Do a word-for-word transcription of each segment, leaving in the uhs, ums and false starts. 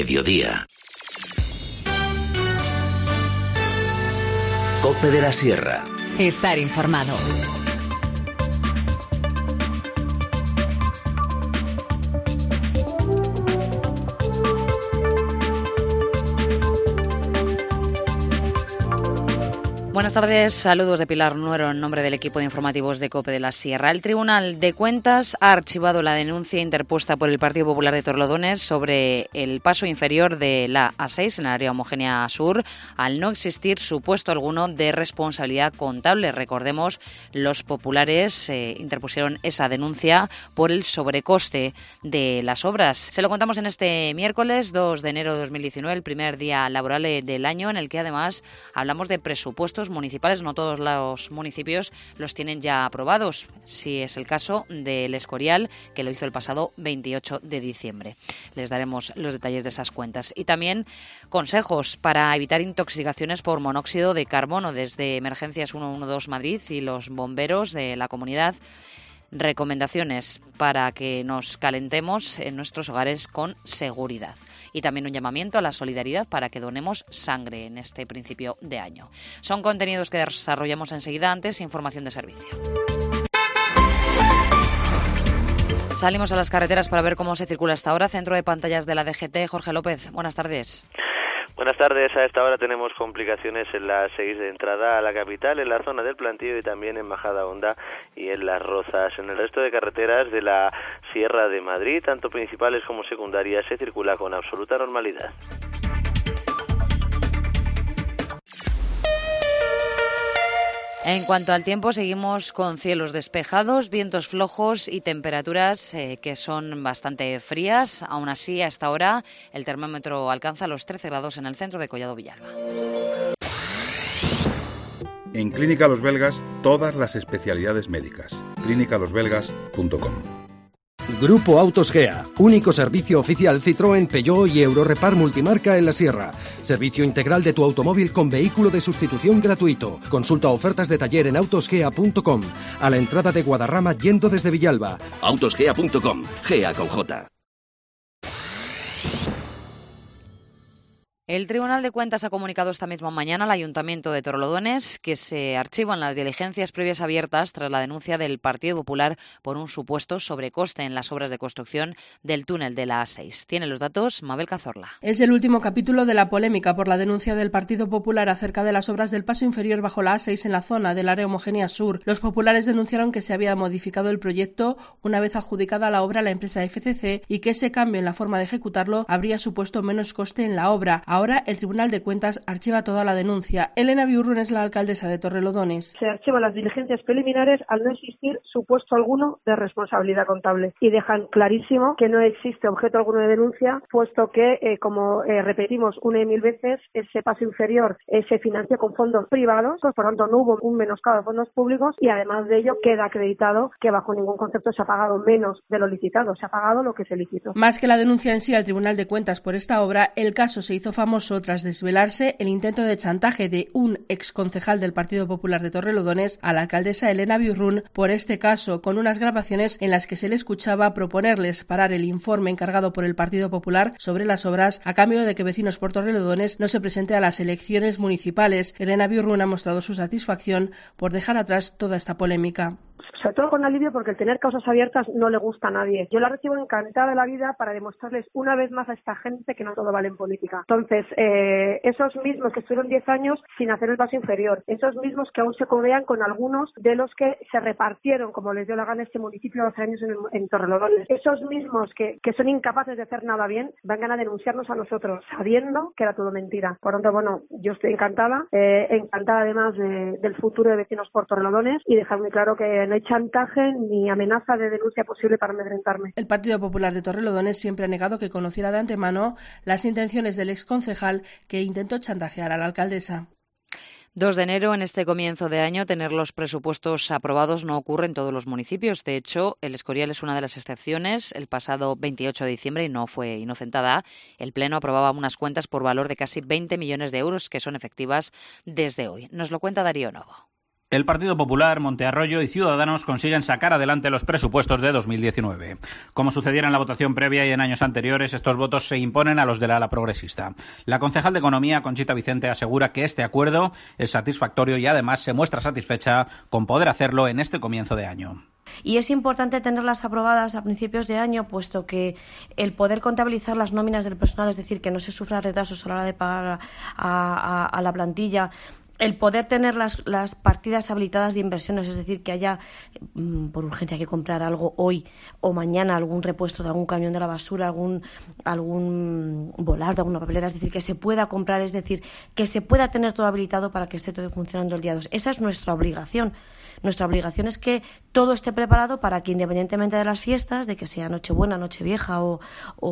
Mediodía. COPE de la Sierra. Estar informado. Buenas tardes, saludos de Pilar Nuero en nombre del equipo de informativos de COPE de la Sierra. El Tribunal de Cuentas ha archivado la denuncia interpuesta por el Partido Popular de Torrelodones sobre el paso inferior de la A seis en el área homogénea sur, al no existir supuesto alguno de responsabilidad contable. Recordemos, los populares eh, interpusieron esa denuncia por el sobrecoste de las obras. Se lo contamos en este miércoles dos de enero de dos mil diecinueve, el primer día laboral del año, en el que además hablamos de presupuestos municipales. No todos los municipios los tienen ya aprobados, si es el caso del Escorial, que lo hizo el pasado veintiocho de diciembre. Les daremos los detalles de esas cuentas. Y también consejos para evitar intoxicaciones por monóxido de carbono desde Emergencias ciento doce Madrid y los bomberos de la comunidad. Recomendaciones para que nos calentemos en nuestros hogares con seguridad. Y también un llamamiento a la solidaridad para que donemos sangre en este principio de año. Son contenidos que desarrollamos enseguida, antes información de servicio. Salimos a las carreteras para ver cómo se circula hasta ahora. Centro de pantallas de la D G T, Jorge López, buenas tardes. Buenas tardes. A esta hora tenemos complicaciones en la seis de entrada a la capital, en la zona del Plantío y también en Majadahonda y en Las Rozas. En el resto de carreteras de la Sierra de Madrid, tanto principales como secundarias, se circula con absoluta normalidad. En cuanto al tiempo, seguimos con cielos despejados, vientos flojos y temperaturas eh, que son bastante frías. Aún así, a esta hora, el termómetro alcanza los trece grados en el centro de Collado Villalba. En Clínica Los Belgas, todas las especialidades médicas. clínica los belgas punto com. Grupo Autos Gea, único servicio oficial Citroën, Peugeot y Eurorepar multimarca en la Sierra. Servicio integral de tu automóvil con vehículo de sustitución gratuito. Consulta ofertas de taller en autos gea punto com. A la entrada de Guadarrama yendo desde Villalba. autos gea punto com. Gea con J. El Tribunal de Cuentas ha comunicado esta misma mañana al Ayuntamiento de Torrelodones que se archivan las diligencias previas abiertas tras la denuncia del Partido Popular por un supuesto sobrecoste en las obras de construcción del túnel de la A seis. Tiene los datos Mabel Cazorla. Es el último capítulo de la polémica por la denuncia del Partido Popular acerca de las obras del paso inferior bajo la A seis en la zona del área homogénea sur. Los populares denunciaron que se había modificado el proyecto una vez adjudicada la obra a la empresa F C C y que ese cambio en la forma de ejecutarlo habría supuesto menos coste en la obra. Ahora el Tribunal de Cuentas archiva toda la denuncia. Elena Biurrun es la alcaldesa de Torrelodones. Se archivan las diligencias preliminares al no existir supuesto alguno de responsabilidad contable y dejan clarísimo que no existe objeto alguno de denuncia, puesto que, eh, como eh, repetimos una y mil veces, ese paso inferior eh, se financió con fondos privados, pues, por tanto no hubo un menoscabo de fondos públicos y además de ello queda acreditado que bajo ningún concepto se ha pagado menos de lo licitado, se ha pagado lo que se licitó. Más que la denuncia en sí al Tribunal de Cuentas por esta obra, el caso se hizo famoso tras desvelarse el intento de chantaje de un exconcejal del Partido Popular de Torrelodones a la alcaldesa Elena Biurrun por este caso, con unas grabaciones en las que se le escuchaba proponerles parar el informe encargado por el Partido Popular sobre las obras a cambio de que Vecinos por Torrelodones no se presente a las elecciones municipales. Elena Biurrun ha mostrado su satisfacción por dejar atrás toda esta polémica. Sobre todo con alivio, porque el tener causas abiertas no le gusta a nadie. Yo la recibo encantada de la vida para demostrarles una vez más a esta gente que no todo vale en política. Entonces, eh, esos mismos que estuvieron diez años sin hacer el paso inferior, esos mismos que aún se codean con algunos de los que se repartieron, como les dio la gana este municipio hace años en, en Torrelodones, esos mismos que, que son incapaces de hacer nada bien, vengan a denunciarnos a nosotros, sabiendo que era todo mentira. Por lo tanto, bueno, yo estoy encantada, eh, encantada además de, del futuro de Vecinos por Torrelodones y dejar muy claro que no hay chantaje ni amenaza de denuncia posible para amedrentarme. El Partido Popular de Torrelodones siempre ha negado que conociera de antemano las intenciones del exconcejal que intentó chantajear a la alcaldesa. dos de enero, en este comienzo de año, tener los presupuestos aprobados no ocurre en todos los municipios. De hecho, el Escorial es una de las excepciones. El pasado veintiocho de diciembre, y no fue inocentada, el Pleno aprobaba unas cuentas por valor de casi veinte millones de euros que son efectivas desde hoy. Nos lo cuenta Darío Novo. El Partido Popular, Monte Arroyo y Ciudadanos consiguen sacar adelante los presupuestos de dos mil diecinueve. Como sucediera en la votación previa y en años anteriores, estos votos se imponen a los del ala progresista. La concejal de Economía, Conchita Vicente, asegura que este acuerdo es satisfactorio y además se muestra satisfecha con poder hacerlo en este comienzo de año. Y es importante tenerlas aprobadas a principios de año, puesto que el poder contabilizar las nóminas del personal, es decir, que no se sufra retrasos a la hora de pagar a, a, a la plantilla, el poder tener las, las partidas habilitadas de inversiones, es decir, que haya mmm, por urgencia que comprar algo hoy o mañana, algún repuesto de algún camión de la basura, algún, algún volardo, alguna papelera, es decir, que se pueda comprar, es decir, que se pueda tener todo habilitado para que esté todo funcionando el día dos. Esa es nuestra obligación. Nuestra obligación es que todo esté preparado para que, independientemente de las fiestas, de que sea Nochebuena, Nochevieja o,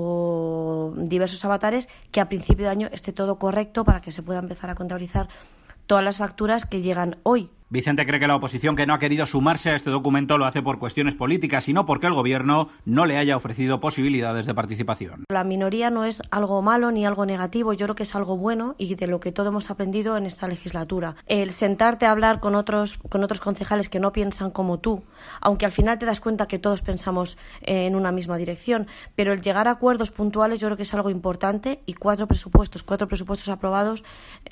o diversos avatares, que a principio de año esté todo correcto para que se pueda empezar a contabilizar todas las facturas que llegan hoy. Vicente cree que la oposición, que no ha querido sumarse a este documento, lo hace por cuestiones políticas y no porque el Gobierno no le haya ofrecido posibilidades de participación. La minoría no es algo malo ni algo negativo, yo creo que es algo bueno y de lo que todos hemos aprendido en esta legislatura. El sentarte a hablar con otros, con otros concejales que no piensan como tú, aunque al final te das cuenta que todos pensamos en una misma dirección, pero el llegar a acuerdos puntuales yo creo que es algo importante, y cuatro presupuestos, cuatro presupuestos aprobados,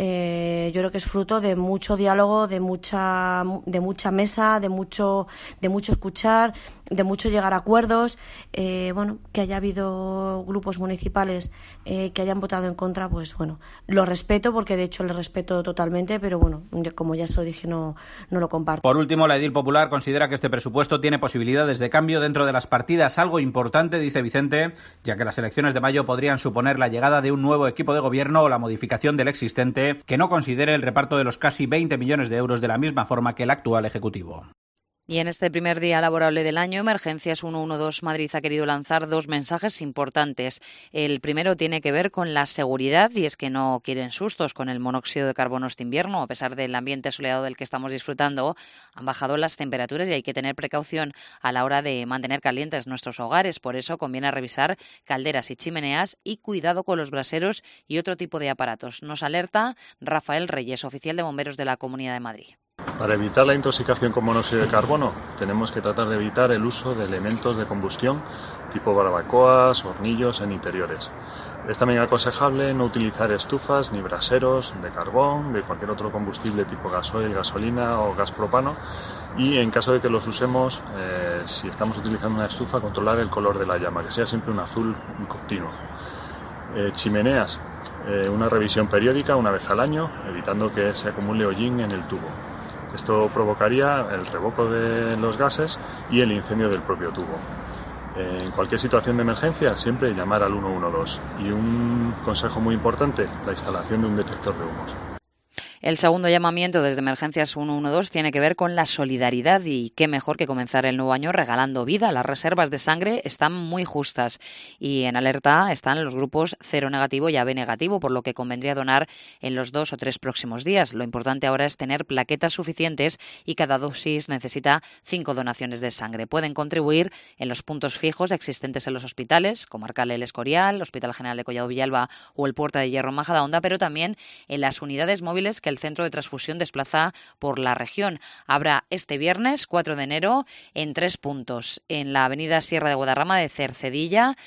eh, yo creo que es fruto de mucho diálogo, de mucha de mucha mesa, de mucho de mucho escuchar, de mucho llegar a acuerdos. Eh, bueno, que haya habido grupos municipales eh, que hayan votado en contra, pues bueno, lo respeto, porque de hecho le respeto totalmente, pero bueno, como ya se lo dije, no, no lo comparto. Por último, la edil popular considera que este presupuesto tiene posibilidades de cambio dentro de las partidas, algo importante, dice Vicente, ya que las elecciones de mayo podrían suponer la llegada de un nuevo equipo de gobierno o la modificación del existente, que no considere el reparto de los casi veinte millones de euros de la misma forma que el actual Ejecutivo. Y en este primer día laborable del año, Emergencias ciento doce Madrid ha querido lanzar dos mensajes importantes. El primero tiene que ver con la seguridad, y es que no quieren sustos con el monóxido de carbono este invierno. A pesar del ambiente soleado del que estamos disfrutando, han bajado las temperaturas y hay que tener precaución a la hora de mantener calientes nuestros hogares. Por eso conviene revisar calderas y chimeneas y cuidado con los braseros y otro tipo de aparatos. Nos alerta Rafael Reyes, oficial de bomberos de la Comunidad de Madrid. Para evitar la intoxicación con monóxido de carbono, tenemos que tratar de evitar el uso de elementos de combustión tipo barbacoas, hornillos en interiores. Es también aconsejable no utilizar estufas ni braseros de carbón, de cualquier otro combustible tipo gasoil, gasolina o gas propano, y en caso de que los usemos, eh, si estamos utilizando una estufa, controlar el color de la llama, que sea siempre un azul continuo. Eh, chimeneas, eh, una revisión periódica una vez al año, evitando que se acumule hollín en el tubo. Esto provocaría el revoco de los gases y el incendio del propio tubo. En cualquier situación de emergencia, siempre llamar al uno uno dos. Y un consejo muy importante, la instalación de un detector de humos. El segundo llamamiento desde Emergencias ciento doce tiene que ver con la solidaridad, y qué mejor que comenzar el nuevo año regalando vida. Las reservas de sangre están muy justas y en alerta están los grupos cero negativo y A B negativo, por lo que convendría donar en los dos o tres próximos días. Lo importante ahora es tener plaquetas suficientes y cada dosis necesita cinco donaciones de sangre. Pueden contribuir en los puntos fijos existentes en los hospitales, Comarcal El Escorial, Hospital General de Collado Villalba o el Puerta de Hierro Majadahonda, pero también en las unidades móviles que el Centro de Transfusión desplaza por la región. Habrá este viernes cuatro de enero en tres puntos. En la avenida Sierra de Guadarrama de Cercedilla,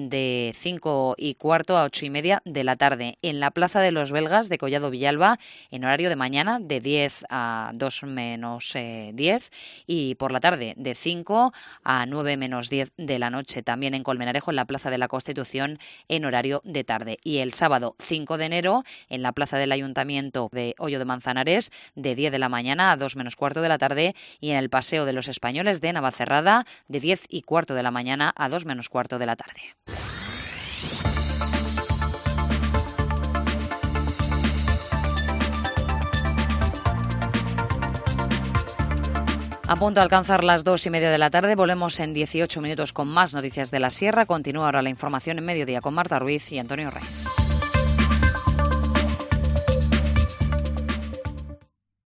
de cinco y cuarto a ocho y media de la tarde. En la Plaza de los Belgas de Collado Villalba, en horario de mañana de diez a dos menos diez, y por la tarde de cinco a nueve menos diez de la noche. También en Colmenarejo, en la Plaza de la Constitución, en horario de tarde. Y el sábado cinco de enero en la Plaza del Ayuntamiento de Hoyo de Manzanares, de diez de la mañana a dos menos cuarto de la tarde, y en el Paseo de los Españoles de Navacerrada, de diez y cuarto de la mañana a dos menos cuarto de la tarde. A punto de alcanzar las dos y media de la tarde, volvemos en dieciocho minutos con más noticias de la Sierra. Continúa ahora la información en Mediodía con Marta Ruiz y Antonio Rey.